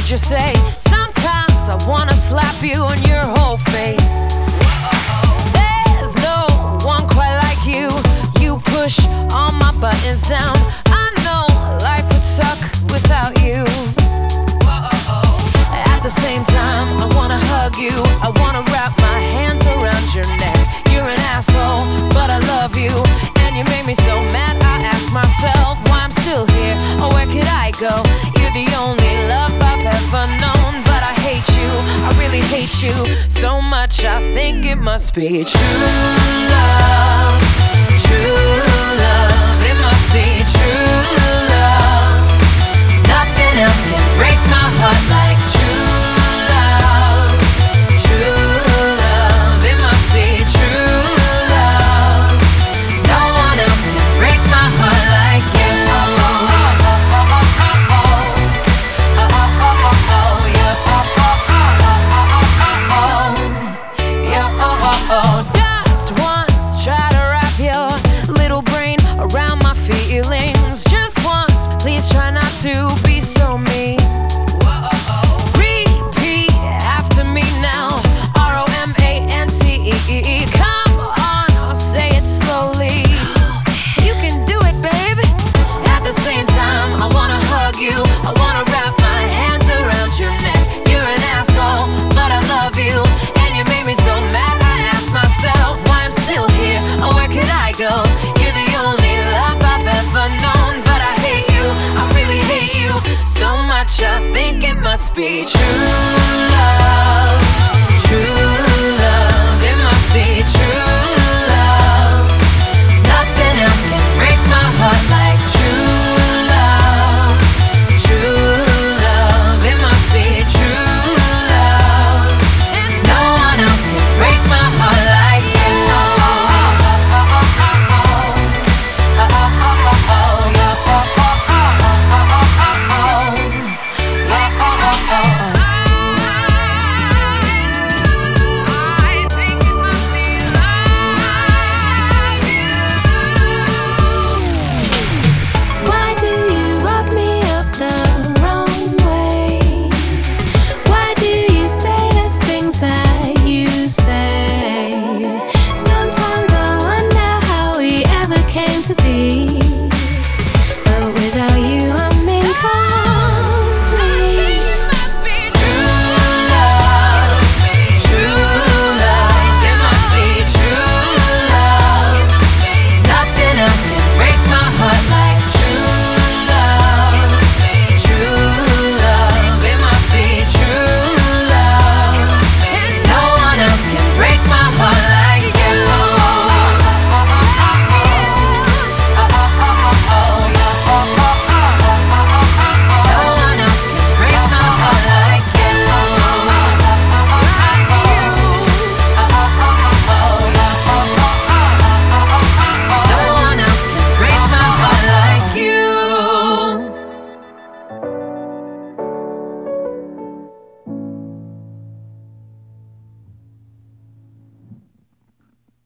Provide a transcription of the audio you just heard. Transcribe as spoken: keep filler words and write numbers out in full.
heard you say, sometimes I wanna slap you on your whole face. There's no one quite like you. You push all my buttons down. I know life would suck without you. At the same time, I wanna hug you. I wanna wrap my hands around your neck. You're an asshole, but I love you. And you made me so mad, I ask myself why I'm still here, or where could I go? You're the only love I've ever known, but I hate you, I really hate you so much, I think it must be true love. True love, it must be true love. Nothing else can break my heart like true love. True love, it must be true love. No one else can break my heart like you. Just once, try to wrap your little brain around my feelings. Just once, please try not to be so mean. Repeat after me now. R O M A N C E. Come on, say it slowly. You can do it, baby. At the same time, I wanna hug you. I wanna wrap my hands around your neck. You're an asshole, but I love you. And you made me so mad, I ask myself why I'm still here, or where could I go? You're the only love I've ever known, but I hate you, I really hate you so much, I think it must be true.